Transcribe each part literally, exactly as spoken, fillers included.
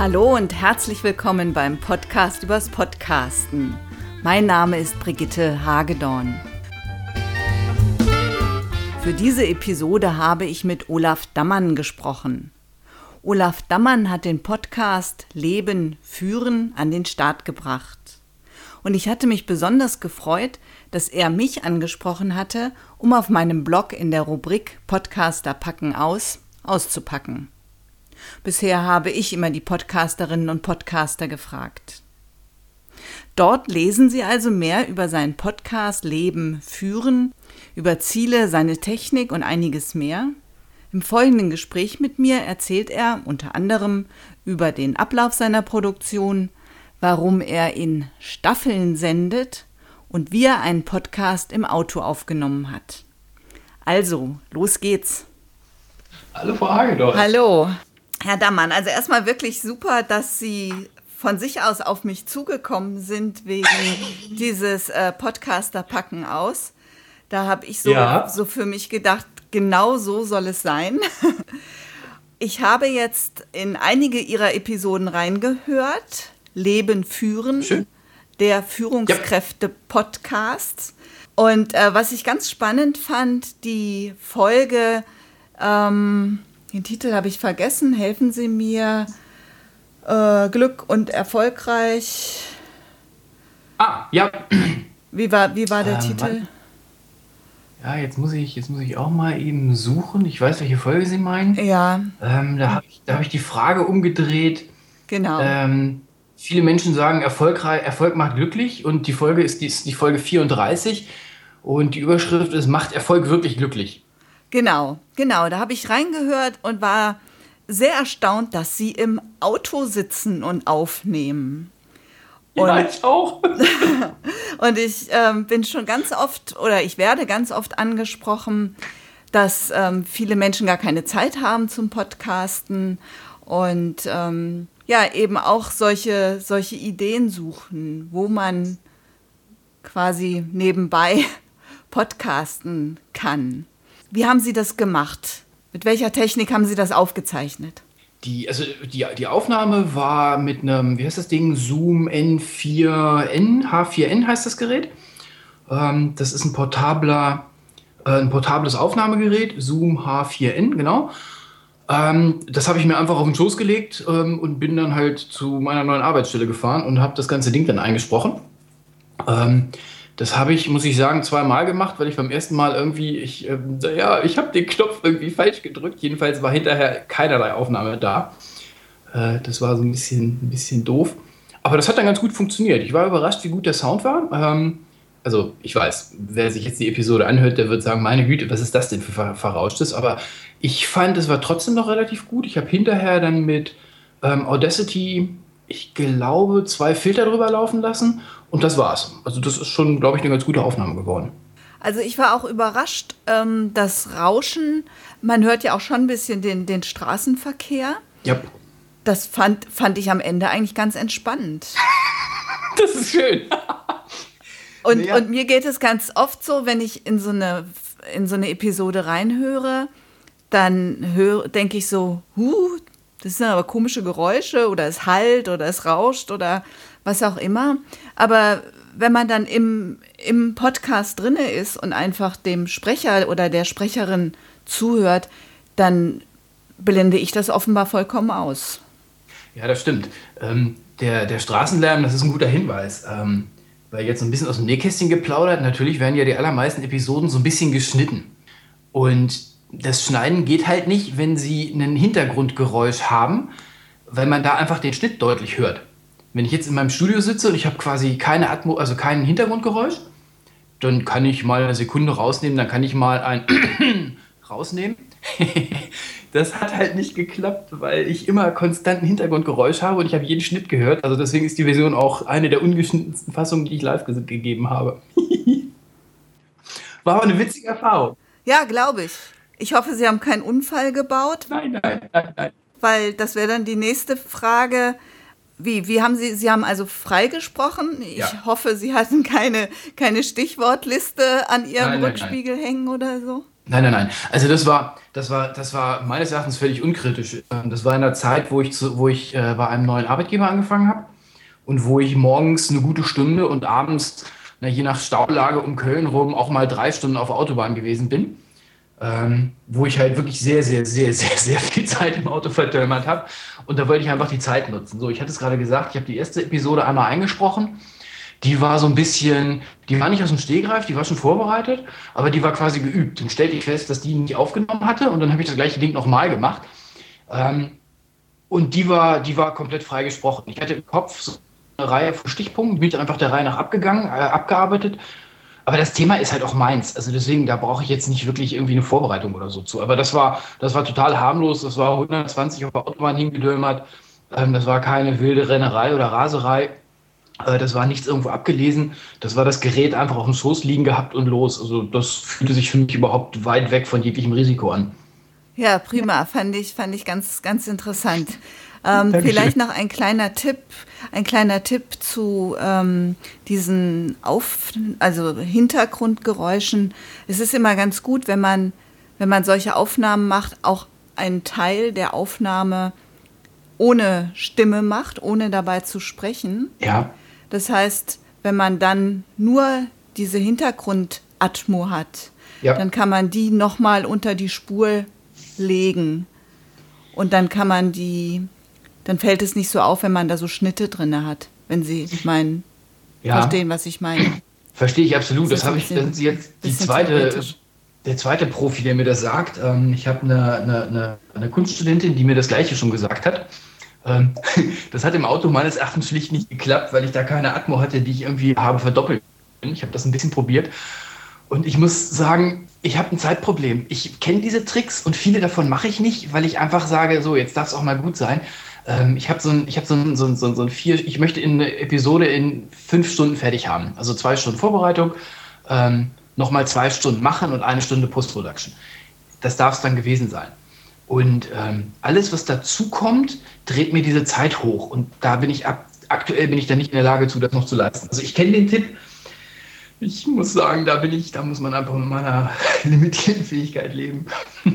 Hallo und herzlich willkommen beim Podcast übers Podcasten. Mein Name ist Brigitte Hagedorn. Für diese Episode habe ich mit Olaf Dammann gesprochen. Olaf Dammann hat den Podcast Leben, Führen an den Start gebracht. Und ich hatte mich besonders gefreut, dass er mich angesprochen hatte, um auf meinem Blog in der Rubrik Podcaster packen aus auszupacken. Bisher habe ich immer die Podcasterinnen und Podcaster gefragt. Dort lesen Sie also mehr über seinen Podcast Leben, Führen, über Ziele, seine Technik und einiges mehr. Im folgenden Gespräch mit mir erzählt er unter anderem über den Ablauf seiner Produktion, warum er in Staffeln sendet und wie er einen Podcast im Auto aufgenommen hat. Also, los geht's. Hallo Frau Hagedorn. Hallo, Herr Dammann. Also erstmal wirklich super, dass Sie von sich aus auf mich zugekommen sind wegen dieses äh, Podcaster-Packen aus. Da habe ich so, Ja. so für mich gedacht, genau so soll es sein. Ich habe jetzt in einige Ihrer Episoden reingehört. Leben, Führen, Schön. der Führungskräfte-Podcast. Und äh, was ich ganz spannend fand, die Folge, ähm, den Titel habe ich vergessen, helfen Sie mir, äh, Glück und erfolgreich. Ah, ja. Wie war, wie war der Ähm, Titel? Ja, jetzt muss ich, jetzt muss ich auch mal eben suchen. Ich weiß, welche Folge Sie meinen. Ja, Ähm, da habe ich, da hab ich die Frage umgedreht. genau. Ähm, viele Menschen sagen, Erfolgreich, Erfolg macht glücklich, und die Folge ist die, ist die Folge vierunddreißig, und die Überschrift ist, macht Erfolg wirklich glücklich? Genau, genau. Da habe ich reingehört und war sehr erstaunt, dass Sie im Auto sitzen und aufnehmen. Ja, Und- ich auch. Und ich ähm, bin schon ganz oft oder ich werde ganz oft angesprochen, dass ähm, viele Menschen gar keine Zeit haben zum Podcasten und ähm, ja, eben auch solche, solche Ideen suchen, wo man quasi nebenbei podcasten kann. Wie haben Sie das gemacht? Mit welcher Technik haben Sie das aufgezeichnet? Die, also die, die Aufnahme war mit einem, wie heißt das Ding? Zoom N vier N, H vier N heißt das Gerät. Ähm, das ist ein portabler, äh, ein portables Aufnahmegerät, Zoom H vier N, genau. Ähm, das habe ich mir einfach auf den Schoß gelegt ähm, und bin dann halt zu meiner neuen Arbeitsstelle gefahren und habe das ganze Ding dann eingesprochen. Ähm, das habe ich, muss ich sagen, zweimal gemacht, weil ich beim ersten Mal irgendwie, ich, ähm, ja, ich habe den Knopf irgendwie falsch gedrückt. Jedenfalls war hinterher keinerlei Aufnahme da. Äh, das war so ein bisschen, ein bisschen doof. Aber das hat dann ganz gut funktioniert. Ich war überrascht, wie gut der Sound war. Ähm, also ich weiß, wer sich jetzt die Episode anhört, der wird sagen, meine Güte, was ist das denn für ver Verrauschtes? Aber ich fand, es war trotzdem noch relativ gut. Ich habe hinterher dann mit ähm, Audacity, ich glaube, zwei Filter drüber laufen lassen. Und das war's. Also das ist schon, glaube ich, eine ganz gute Aufnahme geworden. Also ich war auch überrascht, ähm, das Rauschen, man hört ja auch schon ein bisschen den, den Straßenverkehr. Ja, Das fand, fand ich am Ende eigentlich ganz entspannend. das ist schön. Und, Ja. und mir geht es ganz oft so, wenn ich in so eine, in so eine Episode reinhöre, dann hör, denke ich so, huh, das sind aber komische Geräusche oder es hallt oder es rauscht oder was auch immer. Aber wenn man dann im, im Podcast drinne ist und einfach dem Sprecher oder der Sprecherin zuhört, dann blende ich das offenbar vollkommen aus. Ja, das stimmt. Ähm, der, der Straßenlärm, das ist ein guter Hinweis. Ähm, weil jetzt so ein bisschen aus dem Nähkästchen geplaudert, natürlich werden ja die allermeisten Episoden so ein bisschen geschnitten. Und das Schneiden geht halt nicht, wenn Sie ein Hintergrundgeräusch haben, weil man da einfach den Schnitt deutlich hört. Wenn ich jetzt in meinem Studio sitze und ich habe quasi keine Atmo, also kein Hintergrundgeräusch, dann kann ich mal eine Sekunde rausnehmen, dann kann ich mal ein rausnehmen. Das hat halt nicht geklappt, weil ich immer konstant ein Hintergrundgeräusch habe und ich habe jeden Schnitt gehört. Also deswegen ist die Version auch eine der ungeschnittensten Fassungen, die ich live ge gegeben habe. War aber eine witzige Erfahrung. Ja, glaube ich. Ich hoffe, Sie haben keinen Unfall gebaut, Nein, nein, nein, nein. weil das wäre dann die nächste Frage. Wie, wie haben Sie, Sie haben also freigesprochen? Ich Ja. hoffe, Sie hatten keine, keine Stichwortliste an Ihrem Nein, nein, Rückspiegel hängen oder so. Nein, nein, nein. Also das war, das war, das war meines Erachtens völlig unkritisch. Ähm, Das war in der Zeit, wo ich, zu, wo ich äh, bei einem neuen Arbeitgeber angefangen habe und wo ich morgens eine gute Stunde und abends, na, je nach Staulage um Köln rum, auch mal drei Stunden auf der Autobahn gewesen bin. Ähm, wo ich halt wirklich sehr, sehr, sehr, sehr, sehr viel Zeit im Auto verdömmert habe. Und da wollte ich einfach die Zeit nutzen. So, ich hatte es gerade gesagt, ich habe die erste Episode einmal eingesprochen. Die war so ein bisschen, die war nicht aus dem Stehgreif, die war schon vorbereitet, aber die war quasi geübt. Dann stellte ich fest, dass die nicht aufgenommen hatte und dann habe ich das gleiche Ding nochmal gemacht. Ähm, und die war, die war komplett frei gesprochen. Ich hatte im Kopf so eine Reihe von Stichpunkten, bin ich einfach der Reihe nach abgegangen, äh, abgearbeitet. Aber das Thema ist halt auch meins. Also deswegen, da brauche ich jetzt nicht wirklich irgendwie eine Vorbereitung oder so zu. Aber das war, das war total harmlos. Das war hundertzwanzig auf der Autobahn hingedömert. Ähm, das war keine wilde Rennerei oder Raserei. Äh, das war nichts irgendwo abgelesen. Das war das Gerät einfach auf dem Schoß liegen gehabt und los. Also das fühlte sich für mich überhaupt weit weg von jeglichem Risiko an. Ja, prima. Fand ich, fand ich ganz, ganz interessant. Ähm, vielleicht noch ein kleiner Tipp, ein kleiner Tipp zu ähm, diesen Auf, also Hintergrundgeräuschen. Es ist immer ganz gut, wenn man, wenn man solche Aufnahmen macht, auch einen Teil der Aufnahme ohne Stimme macht, ohne dabei zu sprechen. Ja. Das heißt, wenn man dann nur diese Hintergrundatmo hat, Ja. dann kann man die nochmal unter die Spur legen. Und dann kann man die, dann fällt es nicht so auf, wenn man da so Schnitte drin hat, wenn Sie meinen, Ja. verstehen, was ich meine. Verstehe ich absolut. Das Das ist habe ein ich, bisschen- das ist jetzt die bisschen zweite, theoretisch. der zweite Profi, der mir das sagt. Ähm, Ich habe eine, eine, eine, eine Kunststudentin, die mir das Gleiche schon gesagt hat. Ähm, Das hat im Auto meines Erachtens schlicht nicht geklappt, weil ich da keine Atmo hatte, die ich irgendwie habe verdoppeln können. Ich habe das ein bisschen probiert. Und ich muss sagen, ich habe ein Zeitproblem. Ich kenne diese Tricks und viele davon mache ich nicht, weil ich einfach sage, so, jetzt darf es auch mal gut sein. Ähm, ich habe so ein, ich habe so ein, so ein, so ein, so ein vier, ich möchte in eine Episode in fünf Stunden fertig haben. Also zwei Stunden Vorbereitung, ähm, nochmal zwei Stunden machen und eine Stunde Post-Production. Das darf es dann gewesen sein. Und ähm, alles, was dazu kommt, dreht mir diese Zeit hoch. Und da bin ich ab, aktuell bin ich da nicht in der Lage zu, das noch zu leisten. Also ich kenne den Tipp. Ich muss sagen, da bin ich, da muss man einfach mit meiner limitierten Fähigkeit leben.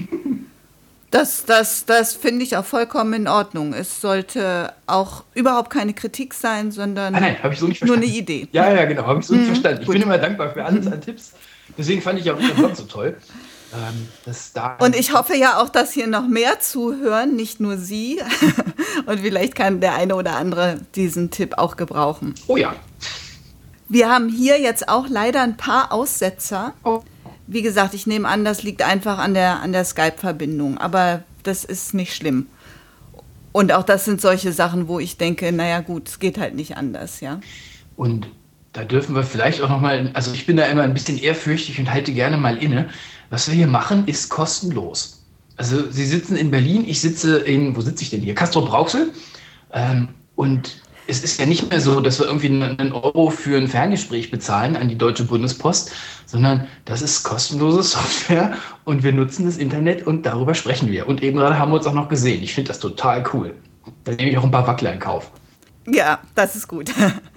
Das, das, das finde ich auch vollkommen in Ordnung. Es sollte auch überhaupt keine Kritik sein, sondern Ah, nein, habe ich so nicht nur verstanden. eine Idee. Ja, ja, genau, habe ich so nicht verstanden. Ich gut. bin immer dankbar für alles an Tipps. Deswegen fand ich auch unseren Blog so toll. Ähm, dass da Und ich hoffe ja auch, dass hier noch mehr zuhören, nicht nur Sie. Und vielleicht kann der eine oder andere diesen Tipp auch gebrauchen. Oh ja. Wir haben hier jetzt auch leider ein paar Aussetzer. Oh. Wie gesagt, ich nehme an, das liegt einfach an der, an der Skype-Verbindung. Aber das ist nicht schlimm. Und auch das sind solche Sachen, wo ich denke, naja gut, es geht halt nicht anders, ja. Und da dürfen wir vielleicht auch nochmal, also ich bin da immer ein bisschen ehrfürchtig und halte gerne mal inne. Was wir hier machen, ist kostenlos. Also Sie sitzen in Berlin, ich sitze in, wo sitze ich denn hier? Castrop-Rauxel. Ähm, und es ist ja nicht mehr so, dass wir irgendwie einen Euro für ein Ferngespräch bezahlen an die Deutsche Bundespost, sondern das ist kostenlose Software und wir nutzen das Internet und darüber sprechen wir. Und eben gerade haben wir uns auch noch gesehen. Ich finde das total cool. Da nehme ich auch ein paar Wackler in Kauf. Ja, das ist gut.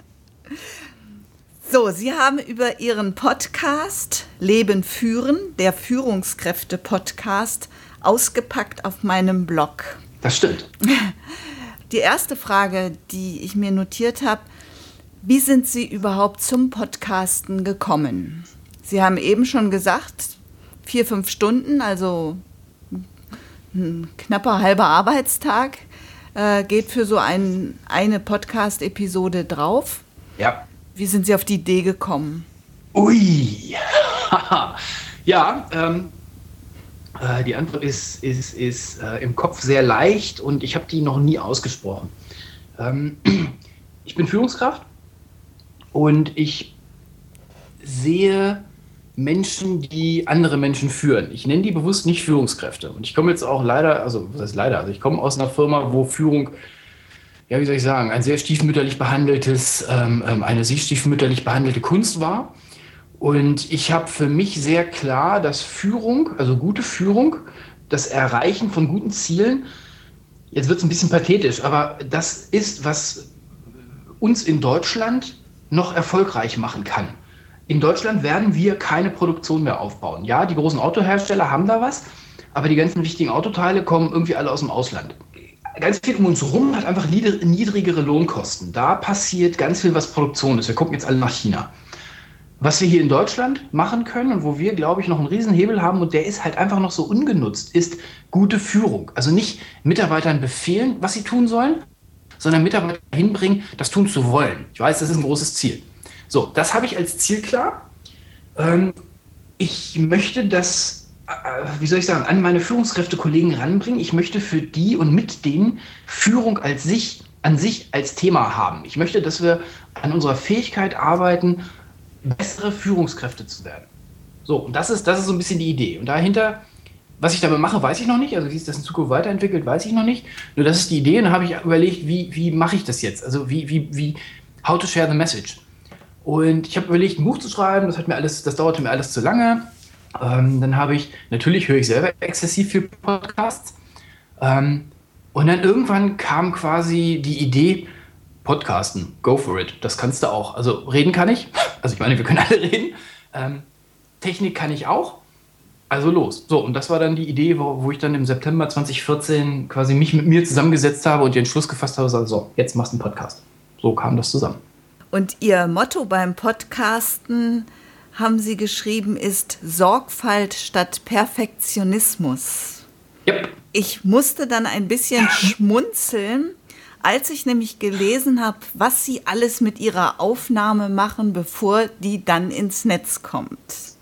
So, Sie haben über Ihren Podcast Leben führen, der Führungskräfte-Podcast, ausgepackt auf meinem Blog. Das stimmt. Die erste Frage, die ich mir notiert habe, wie sind Sie überhaupt zum Podcasten gekommen? Sie haben eben schon gesagt, vier, fünf Stunden, also ein knapper halber Arbeitstag, äh, geht für so ein, eine Podcast-Episode drauf. Ja. Wie sind Sie auf die Idee gekommen? Ui. Ja, ähm, äh, die Antwort ist, ist, ist äh, im Kopf sehr leicht und ich habe die noch nie ausgesprochen. Ähm, ich bin Führungskraft und ich sehe Menschen, die andere Menschen führen. Ich nenne die bewusst nicht Führungskräfte. Und ich komme jetzt auch leider, also was heißt leider, also ich komme aus einer Firma, wo Führung, ja, wie soll ich sagen, ein sehr stiefmütterlich behandeltes, ähm, eine sehr stiefmütterlich behandelte Kunst war. Und ich habe für mich sehr klar, dass Führung, also gute Führung, das Erreichen von guten Zielen, jetzt wird es ein bisschen pathetisch, aber das ist, was uns in Deutschland noch erfolgreich machen kann. in Deutschland werden wir keine Produktion mehr aufbauen. Ja, die großen Autohersteller haben da was, aber die ganzen wichtigen Autoteile kommen irgendwie alle aus dem Ausland. Ganz viel um uns rum hat einfach niedrigere Lohnkosten. Da passiert ganz viel, was Produktion ist. Wir gucken jetzt alle nach China. Was wir hier in Deutschland machen können und wo wir, glaube ich, noch einen riesen Hebel haben und der ist halt einfach noch so ungenutzt, ist gute Führung. Also nicht Mitarbeitern befehlen, was sie tun sollen, sondern Mitarbeiter hinbringen, das tun zu wollen. Ich weiß, das ist ein großes Ziel. So, das habe ich als Ziel klar. Ähm, ich möchte das, äh, wie soll ich sagen, an meine Führungskräfte-Kollegen ranbringen. Ich möchte für die und mit denen Führung als sich, an sich als Thema haben. Ich möchte, dass wir an unserer Fähigkeit arbeiten, bessere Führungskräfte zu werden. So, und das ist, das ist so ein bisschen die Idee. Und dahinter, was ich damit mache, weiß ich noch nicht. Also wie sich das in Zukunft weiterentwickelt, weiß ich noch nicht. Nur das ist die Idee. Und dann habe ich überlegt, wie, wie mache ich das jetzt? Also wie, wie, wie, how to share the message. Und ich habe überlegt, ein Buch zu schreiben. Das hat mir alles, das dauerte mir alles zu lange. Ähm, dann habe ich, natürlich höre ich selber exzessiv viel Podcasts. Ähm, und dann irgendwann kam quasi die Idee, Podcasten, go for it, das kannst du auch. Also reden kann ich, also ich meine, wir können alle reden. Ähm, Technik kann ich auch, also los. So, und das war dann die Idee, wo, wo ich dann im September zwanzig vierzehn quasi mich mit mir zusammengesetzt habe und den Entschluss gefasst habe, so, jetzt machst du einen Podcast. So kam das zusammen. Und Ihr Motto beim Podcasten, haben Sie geschrieben, ist Sorgfalt statt Perfektionismus. Yep. Ich musste dann ein bisschen schmunzeln, als ich nämlich gelesen habe, was Sie alles mit Ihrer Aufnahme machen, bevor die dann ins Netz kommt.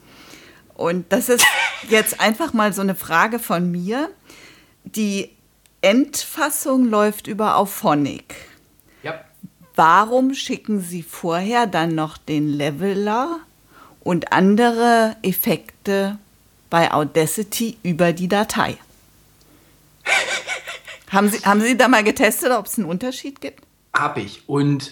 Und das ist jetzt einfach mal so eine Frage von mir. Die Endfassung läuft über Auphonic. Ja. Warum schicken Sie vorher dann noch den Leveler und andere Effekte bei Audacity über die Datei? Haben Sie, haben Sie da mal getestet, ob es einen Unterschied gibt? Hab ich. Und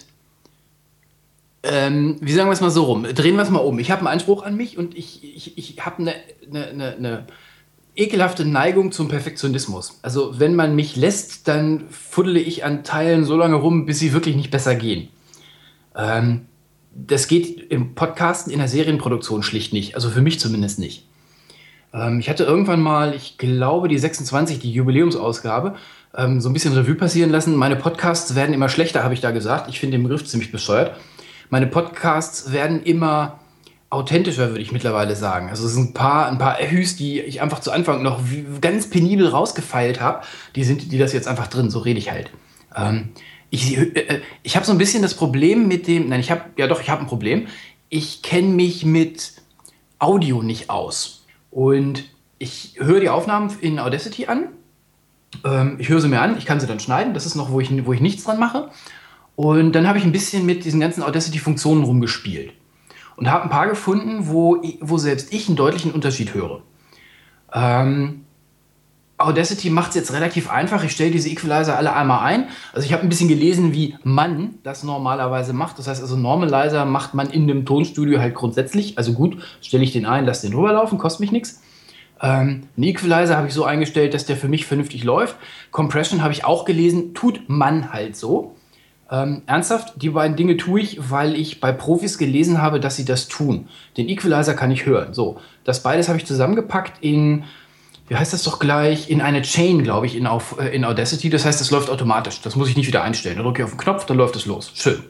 ähm, wie sagen wir es mal so rum? Drehen wir es mal um. Ich habe einen Anspruch an mich und ich, ich, ich habe eine, eine, eine, eine ekelhafte Neigung zum Perfektionismus. Also wenn man mich lässt, dann fuddele ich an Teilen so lange rum, bis sie wirklich nicht besser gehen. Ähm, das geht im Podcasten, in der Serienproduktion schlicht nicht. Also für mich zumindest nicht. Ähm, ich hatte irgendwann mal, ich glaube die sechsundzwanzig, die Jubiläumsausgabe, ähm, so ein bisschen Revue passieren lassen. Meine Podcasts werden immer schlechter, habe ich da gesagt. Ich finde den Begriff ziemlich bescheuert. Meine Podcasts werden immer authentischer, würde ich mittlerweile sagen. Also es sind ein paar, ein paar Ehüs, die ich einfach zu Anfang noch ganz penibel rausgefeilt habe. Die sind, die das jetzt einfach drin, so rede ich halt. Ähm, ich äh, ich habe so ein bisschen das Problem mit dem, nein, ich habe, ja doch, ich habe ein Problem. Ich kenne mich mit Audio nicht aus. Und ich höre die Aufnahmen in Audacity an. Ähm, ich höre sie mir an, ich kann sie dann schneiden. Das ist noch, wo ich, wo ich nichts dran mache. Und dann habe ich ein bisschen mit diesen ganzen Audacity-Funktionen rumgespielt. Und habe ein paar gefunden, wo, wo selbst ich einen deutlichen Unterschied höre. Ähm, Audacity macht es jetzt relativ einfach. Ich stelle diese Equalizer alle einmal ein. Also ich habe ein bisschen gelesen, wie man das normalerweise macht. Das heißt also, Normalizer macht man in einem Tonstudio halt grundsätzlich. Also gut, stelle ich den ein, lasse den rüberlaufen, kostet mich nichts. Ähm, einen Equalizer habe ich so eingestellt, dass der für mich vernünftig läuft. Compression habe ich auch gelesen, tut man halt so. Ähm, ernsthaft, die beiden Dinge tue ich, weil ich bei Profis gelesen habe, dass sie das tun. Den Equalizer kann ich hören. So, das beides habe ich zusammengepackt in, wie heißt das doch gleich, in eine Chain, glaube ich, in, auf, äh, in Audacity. Das heißt, das läuft automatisch. Das muss ich nicht wieder einstellen. Da drücke ich auf den Knopf, dann läuft es los. Schön.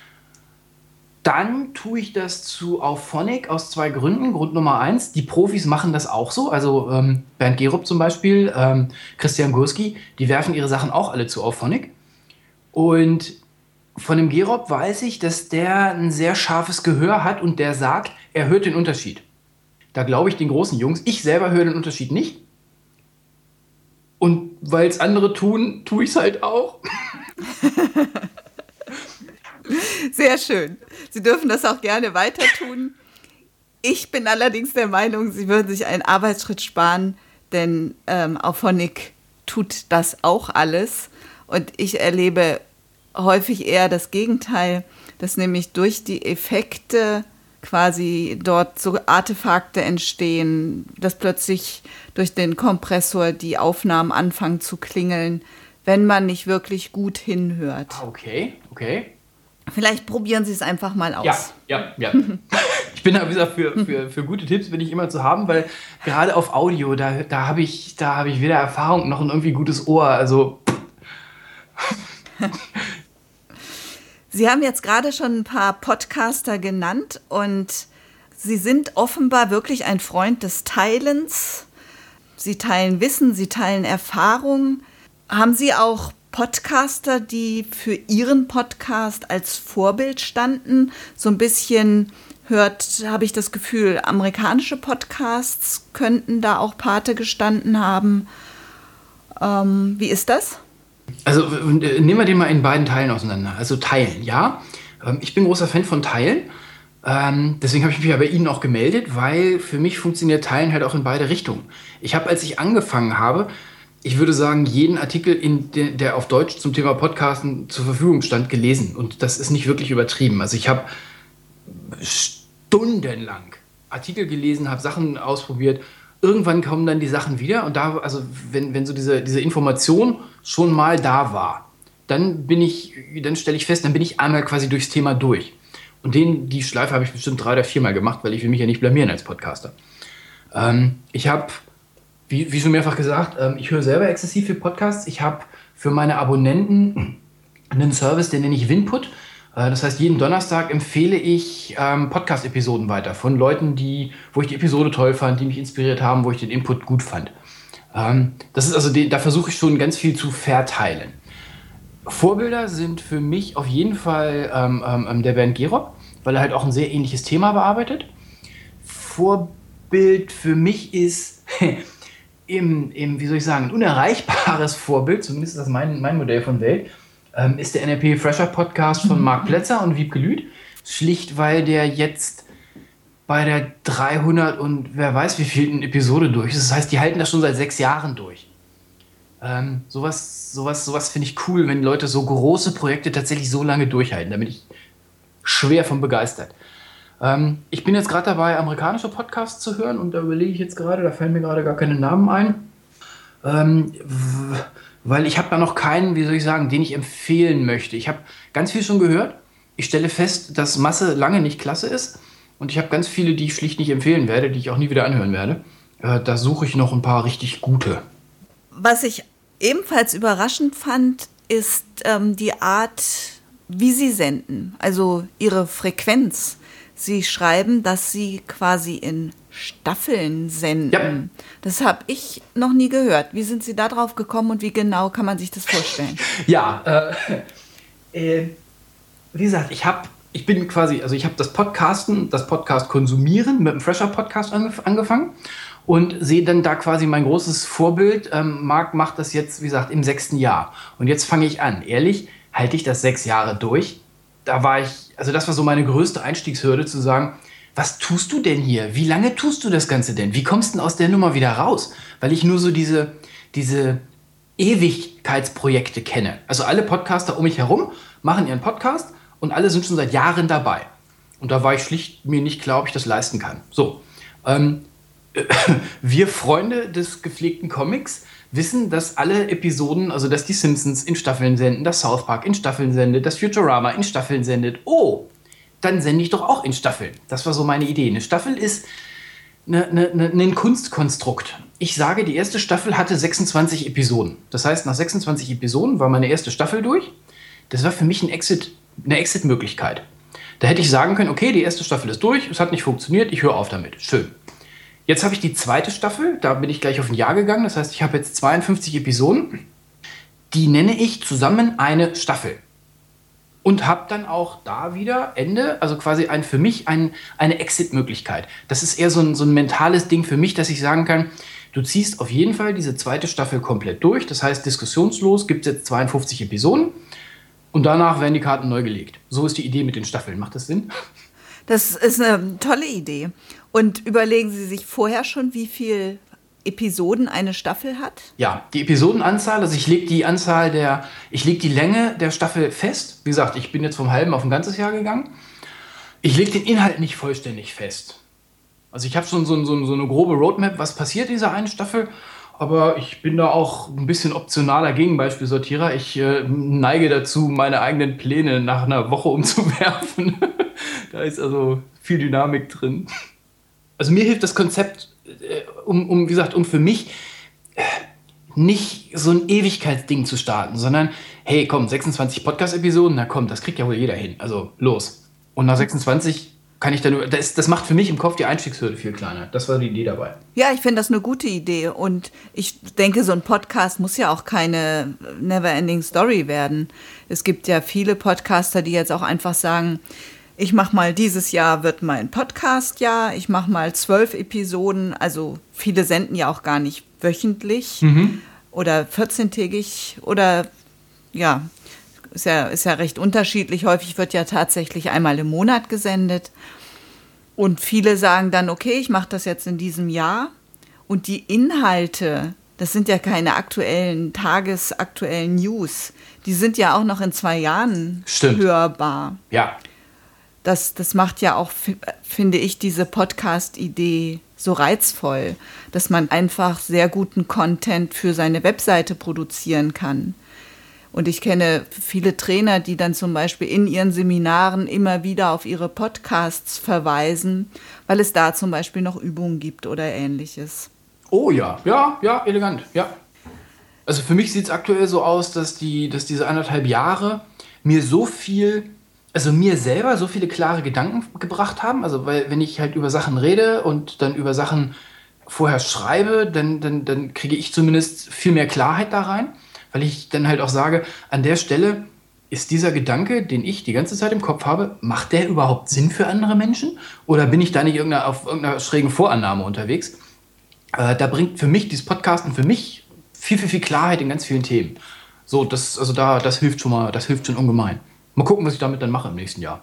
Dann tue ich das zu Auphonic aus zwei Gründen. Grund Nummer eins, die Profis machen das auch so. Also ähm, Bernd Gerob zum Beispiel, ähm, Christian Gurski, die werfen ihre Sachen auch alle zu Auphonic. Und von dem Gerob weiß ich, dass der ein sehr scharfes Gehör hat und der sagt, er hört den Unterschied. Da glaube ich den großen Jungs. Ich selber höre den Unterschied nicht. Und weil es andere tun, tue ich es halt auch. Sehr schön. Sie dürfen das auch gerne weiter tun. Ich bin allerdings der Meinung, Sie würden sich einen Arbeitsschritt sparen, denn ähm, Auphonic tut das auch alles. Und ich erlebe häufig eher das Gegenteil, dass nämlich durch die Effekte quasi dort so Artefakte entstehen, dass plötzlich durch den Kompressor die Aufnahmen anfangen zu klingeln, wenn man nicht wirklich gut hinhört. Okay, okay. Vielleicht probieren Sie es einfach mal aus. Ja, ja, ja. Ich bin da, wie gesagt, für, für, für gute Tipps bin ich immer zu haben, weil gerade auf Audio, da, da habe ich, da hab ich weder Erfahrung noch ein irgendwie gutes Ohr. Also. Sie haben jetzt gerade schon ein paar Podcaster genannt und Sie sind offenbar wirklich ein Freund des Teilens. Sie teilen Wissen, Sie teilen Erfahrung. Haben Sie auch Podcaster, die für Ihren Podcast als Vorbild standen? So ein bisschen hört, habe ich das Gefühl, amerikanische Podcasts könnten da auch Pate gestanden haben. Ähm, wie ist das? Also nehmen wir den mal in beiden Teilen auseinander. Also Teilen, ja. Ich bin großer Fan von Teilen. Ähm, deswegen habe ich mich ja bei Ihnen auch gemeldet, weil für mich funktioniert Teilen halt auch in beide Richtungen. Ich habe, als ich angefangen habe, ich würde sagen, jeden Artikel, in de, der auf Deutsch zum Thema Podcasten zur Verfügung stand, gelesen. Und das ist nicht wirklich übertrieben. Also ich habe stundenlang Artikel gelesen, habe Sachen ausprobiert. Irgendwann kommen dann die Sachen wieder. Und da, also wenn, wenn so diese, diese Information schon mal da war, dann bin ich, dann stelle ich fest, dann bin ich einmal quasi durchs Thema durch. Und den, die Schleife habe ich bestimmt drei oder viermal gemacht, weil ich will mich ja nicht blamieren als Podcaster. Ähm, ich habe, wie, wie schon mehrfach gesagt, ähm, ich höre selber exzessiv viel Podcasts. Ich habe für meine Abonnenten einen Service, den nenne ich Winput. Äh, das heißt, jeden Donnerstag empfehle ich ähm, Podcast-Episoden weiter von Leuten, die, wo ich die Episode toll fand, die mich inspiriert haben, wo ich den Input gut fand. Ähm, das ist also, die, da versuche ich schon ganz viel zu verteilen. Vorbilder sind für mich auf jeden Fall ähm, ähm, der Bernd Gerob, weil er halt auch ein sehr ähnliches Thema bearbeitet. Vorbild für mich ist im, im, wie soll ich sagen, ein unerreichbares Vorbild, zumindest ist das mein, mein Modell von Welt, ähm, ist der N L P Fresher Podcast von Marc Plätzer und Wiebke Lüth. Schlicht, weil der jetzt bei der dreihundert und wer weiß wie vielten Episode durch ist. Das heißt, die halten das schon seit sechs Jahren durch. Ähm, sowas sowas, sowas finde ich cool, wenn Leute so große Projekte tatsächlich so lange durchhalten. Da bin ich schwer von begeistert. Ähm, ich bin jetzt gerade dabei, amerikanische Podcasts zu hören und da überlege ich jetzt gerade, da fallen mir gerade gar keine Namen ein. Ähm, w- weil ich habe da noch keinen, wie soll ich sagen, den ich empfehlen möchte. Ich habe ganz viel schon gehört. Ich stelle fest, dass Masse lange nicht klasse ist und ich habe ganz viele, die ich schlicht nicht empfehlen werde, die ich auch nie wieder anhören werde. Äh, da suche ich noch ein paar richtig gute. Was ich ebenfalls überraschend fand, ist ähm, die Art, wie Sie senden, also Ihre Frequenz. Sie schreiben, dass Sie quasi in Staffeln senden. Ja. Das habe ich noch nie gehört. Wie sind Sie da drauf gekommen und wie genau kann man sich das vorstellen? Ja, äh, äh, wie gesagt, ich habe, ich bin quasi, also ich habe das Podcasten, das Podcast konsumieren mit dem Fresher Podcast angef- angefangen. Und sehe dann da quasi mein großes Vorbild. Ähm, Marc macht das jetzt, wie gesagt, im sechsten Jahr. Und jetzt fange ich an. Ehrlich, halte ich das sechs Jahre durch? Da war ich, also das war so meine größte Einstiegshürde, zu sagen, was tust du denn hier? Wie lange tust du das Ganze denn? Wie kommst du denn aus der Nummer wieder raus? Weil ich nur so diese, diese Ewigkeitsprojekte kenne. Also alle Podcaster um mich herum machen ihren Podcast und alle sind schon seit Jahren dabei. Und da war ich schlicht mir nicht klar, ob ich das leisten kann. So, ähm, wir Freunde des gepflegten Comics wissen, dass alle Episoden, also dass die Simpsons in Staffeln senden, dass South Park in Staffeln sendet, dass Futurama in Staffeln sendet. Oh, dann sende ich doch auch in Staffeln. Das war so meine Idee. Eine Staffel ist eine, eine, eine, ein Kunstkonstrukt. Ich sage, die erste Staffel hatte sechsundzwanzig Episoden. Das heißt, nach sechsundzwanzig Episoden war meine erste Staffel durch. Das war für mich ein Exit, eine Exit-Möglichkeit. Da hätte ich sagen können, okay, die erste Staffel ist durch, es hat nicht funktioniert, ich höre auf damit. Schön. Jetzt habe ich die zweite Staffel, da bin ich gleich auf ein Jahr gegangen. Das heißt, ich habe jetzt zweiundfünfzig Episoden. Die nenne ich zusammen eine Staffel. Und habe dann auch da wieder Ende, also quasi ein, für mich ein, eine Exit-Möglichkeit. Das ist eher so ein, so ein mentales Ding für mich, dass ich sagen kann, du ziehst auf jeden Fall diese zweite Staffel komplett durch. Das heißt, diskussionslos gibt es jetzt zweiundfünfzig Episoden und danach werden die Karten neu gelegt. So ist die Idee mit den Staffeln. Macht das Sinn? Das ist eine tolle Idee. Und überlegen Sie sich vorher schon, wie viele Episoden eine Staffel hat? Ja, die Episodenanzahl, also ich lege die Anzahl der, ich lege die Länge der Staffel fest. Wie gesagt, ich bin jetzt vom halben auf ein ganzes Jahr gegangen. Ich lege den Inhalt nicht vollständig fest. Also ich habe schon so, so, so eine grobe Roadmap, was passiert in dieser einen Staffel. aber ich bin da auch ein bisschen optionaler Gegenbeispielsortierer. Ich äh, neige dazu, meine eigenen Pläne nach einer Woche umzuwerfen. Da ist also viel Dynamik drin. Also mir hilft das Konzept, äh, um, um, wie gesagt, um für mich äh, nicht so ein Ewigkeitsding zu starten, sondern, hey, komm, sechsundzwanzig Podcast-Episoden, na komm, das kriegt ja wohl jeder hin. Also los. Und nach sechsundzwanzig kann ich dann nur, das, das macht für mich im Kopf die Einstiegshürde viel kleiner. Das war die Idee dabei. Ja, ich finde das eine gute Idee. Und ich denke, so ein Podcast muss ja auch keine never-ending Story werden. Es gibt ja viele Podcaster, die jetzt auch einfach sagen, ich mache mal, dieses Jahr wird mein Podcast-Jahr, ich mache mal zwölf Episoden. Also viele senden ja auch gar nicht wöchentlich mhm. oder vierzehntägig oder ja, ist ja, ist ja recht unterschiedlich. Häufig wird ja tatsächlich einmal im Monat gesendet. Und viele sagen dann, okay, ich mache das jetzt in diesem Jahr. Und die Inhalte, das sind ja keine aktuellen, tagesaktuellen News. Die sind ja auch noch in zwei Jahren Stimmt. hörbar. Ja. Das, das macht ja auch, finde ich, diese Podcast-Idee so reizvoll, dass man einfach sehr guten Content für seine Webseite produzieren kann. Und ich kenne viele Trainer, die dann zum Beispiel in ihren Seminaren immer wieder auf ihre Podcasts verweisen, weil es da zum Beispiel noch Übungen gibt oder Ähnliches. Oh ja, ja, ja, elegant, ja. Also für mich sieht es aktuell so aus, dass, die, dass diese anderthalb Jahre mir so viel, also mir selber so viele klare Gedanken gebracht haben. Also weil wenn ich halt über Sachen rede und dann über Sachen vorher schreibe, dann, dann, dann kriege ich zumindest viel mehr Klarheit da rein. Weil ich dann halt auch sage, an der Stelle ist dieser Gedanke, den ich die ganze Zeit im Kopf habe, macht der überhaupt Sinn für andere Menschen? Oder bin ich da nicht irgendeiner, auf irgendeiner schrägen Vorannahme unterwegs? Äh, da bringt für mich dieses Podcasten für mich viel, viel, viel Klarheit in ganz vielen Themen. So, das, also da, das hilft schon mal, das hilft schon ungemein. Mal gucken, was ich damit dann mache im nächsten Jahr.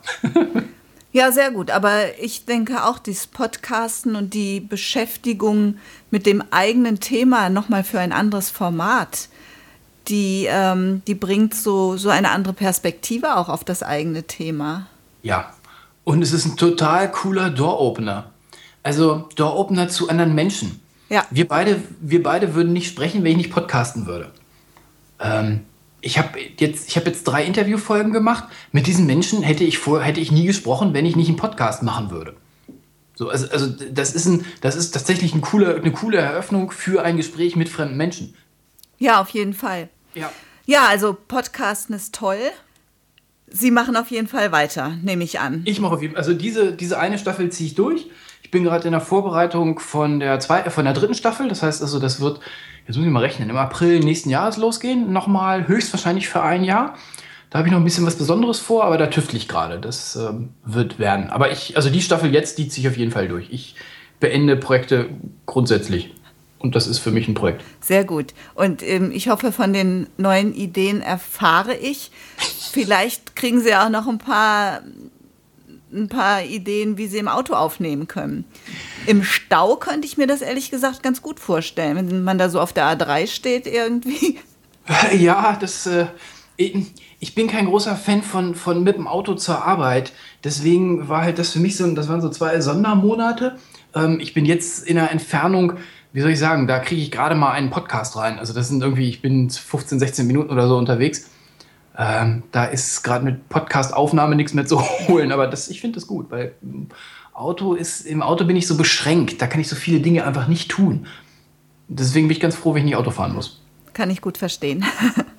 Ja, sehr gut. Aber ich denke auch, dieses Podcasten und die Beschäftigung mit dem eigenen Thema nochmal für ein anderes Format, Die, ähm, die bringt so, so eine andere Perspektive auch auf das eigene Thema. Ja, und es ist ein total cooler Door-Opener. Also Door-Opener zu anderen Menschen. Ja. Wir beide, wir beide würden nicht sprechen, wenn ich nicht podcasten würde. Ähm, ich habe jetzt, ich hab jetzt drei Interviewfolgen gemacht. Mit diesen Menschen hätte ich, vor, hätte ich nie gesprochen, wenn ich nicht einen Podcast machen würde. So, also, also das, ist ein, das ist tatsächlich ein cooler, eine coole Eröffnung für ein Gespräch mit fremden Menschen. Ja, auf jeden Fall. Ja. Ja, also Podcasten ist toll. Sie machen auf jeden Fall weiter, nehme ich an. Ich mache auf jeden Fall. Also diese, diese eine Staffel ziehe ich durch. Ich bin gerade in der Vorbereitung von der, zwei, von der dritten Staffel. Das heißt also, das wird, jetzt muss ich mal rechnen, im April nächsten Jahres losgehen. Nochmal höchstwahrscheinlich für ein Jahr. Da habe ich noch ein bisschen was Besonderes vor, aber da tüftle ich gerade. Das ähm, wird werden. Aber ich, also die Staffel jetzt, die ziehe ich auf jeden Fall durch. Ich beende Projekte grundsätzlich. Und das ist für mich ein Projekt. Sehr gut. Und ähm, ich hoffe, von den neuen Ideen erfahre ich. Vielleicht kriegen Sie auch noch ein paar, ein paar Ideen, wie Sie im Auto aufnehmen können. Im Stau könnte ich mir das ehrlich gesagt ganz gut vorstellen, wenn man da so auf der A drei steht irgendwie. Ja, das... Äh, ich bin kein großer Fan von, von mit dem Auto zur Arbeit. Deswegen war halt das für mich so, das waren so zwei Sondermonate. Ähm, ich bin jetzt in einer Entfernung... Wie soll ich sagen, da kriege ich gerade mal einen Podcast rein. Also das sind irgendwie, ich bin fünfzehn, sechzehn Minuten oder so unterwegs. Ähm, da ist gerade mit Podcast-Aufnahme nichts mehr zu holen. Aber das, ich finde das gut, weil im Auto, ist, im Auto bin ich so beschränkt. Da kann ich so viele Dinge einfach nicht tun. Deswegen bin ich ganz froh, wenn ich nicht Auto fahren muss. Kann ich gut verstehen.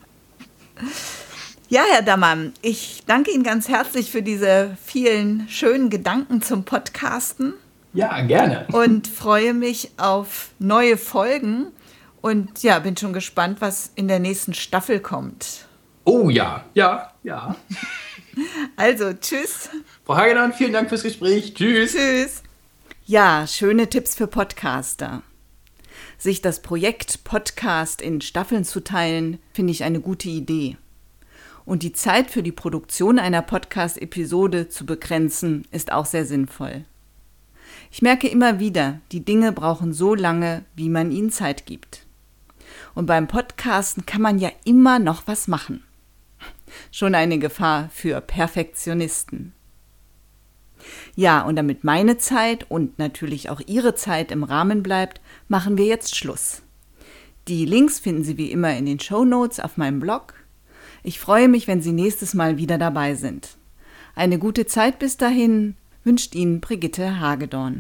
Ja, Herr Dammann, ich danke Ihnen ganz herzlich für diese vielen schönen Gedanken zum Podcasten. Ja, gerne. Und freue mich auf neue Folgen und ja, bin schon gespannt, was in der nächsten Staffel kommt. Oh ja, ja, ja. Also, tschüss. Frau Hagenan, vielen Dank fürs Gespräch. Tschüss. Tschüss. Ja, schöne Tipps für Podcaster. Sich das Projekt Podcast in Staffeln zu teilen, finde ich eine gute Idee. Und die Zeit für die Produktion einer Podcast-Episode zu begrenzen, ist auch sehr sinnvoll. Ich merke immer wieder, die Dinge brauchen so lange, wie man ihnen Zeit gibt. Und beim Podcasten kann man ja immer noch was machen. Schon eine Gefahr für Perfektionisten. Ja, und damit meine Zeit und natürlich auch Ihre Zeit im Rahmen bleibt, machen wir jetzt Schluss. Die Links finden Sie wie immer in den Shownotes auf meinem Blog. Ich freue mich, wenn Sie nächstes Mal wieder dabei sind. Eine gute Zeit bis dahin wünscht Ihnen Brigitte Hagedorn.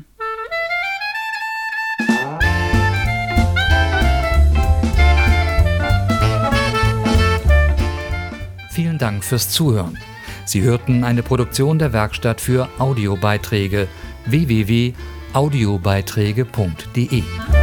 Vielen Dank fürs Zuhören. Sie hörten eine Produktion der Werkstatt für Audiobeiträge w w w punkt audiobeiträge punkt de.